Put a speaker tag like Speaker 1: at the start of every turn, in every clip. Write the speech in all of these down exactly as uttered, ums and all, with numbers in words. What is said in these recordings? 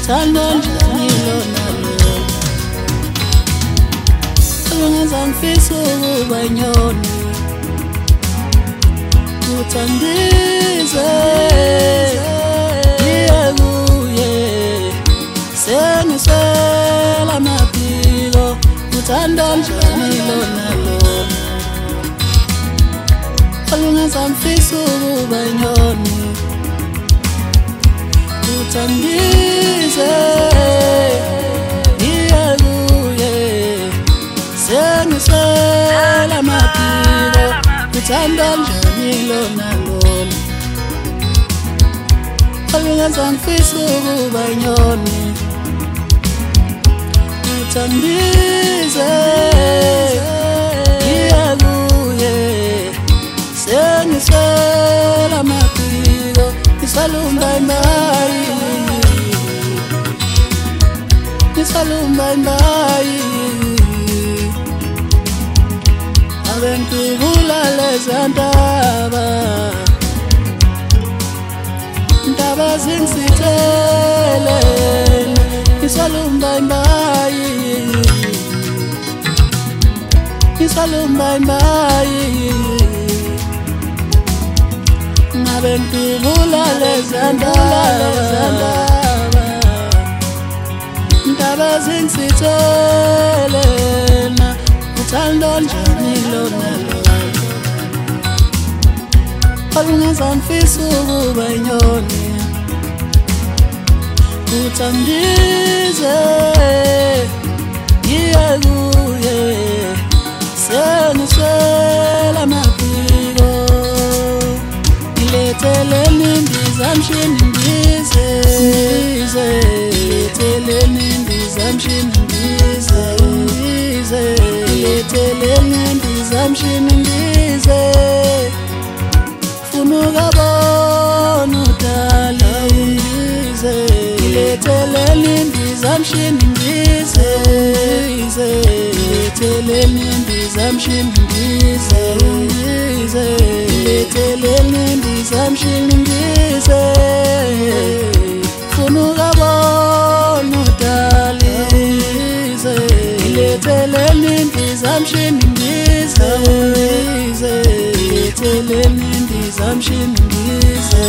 Speaker 1: uthando njani lona lo ungenza ngifisa ukuba inyoni uthandize iyakuye sengisela amaphiko uthando njani lona lo ungenza ngifisa ukuba inyoni uthandize iyakuye sengisela amaphiko uthando njani lona lona olungenza ngifisa ukuba inyoni uthandize iyakuye sengisela amaphiko ngisalumba imbayi ngisalumba imbayi abantu kulale zandaba ndaba zingisithele ngisalumba imbayi ngisalumba imbayi abantu kulale zandaba ndaba zingisithele uthando njani lona lo olungenza ngifisa ukuba inyoni uthandize iyakuye sengisela amaphiko iletheleni ndizamshini ndize iletheleni ndizamshini ndize iletheleni ndizamshini ndize funa ukabona udala undize iletheleni ndizamshini ndize iletheleni ndizamshini ndize iletheleni ndizamshini ndize funa ukabona udala undize iletheleni ndizamshini ndize iletheleni ndizamshini ndize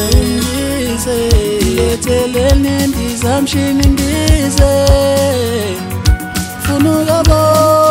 Speaker 1: iletheleni ndizamshini ndize funa ukabona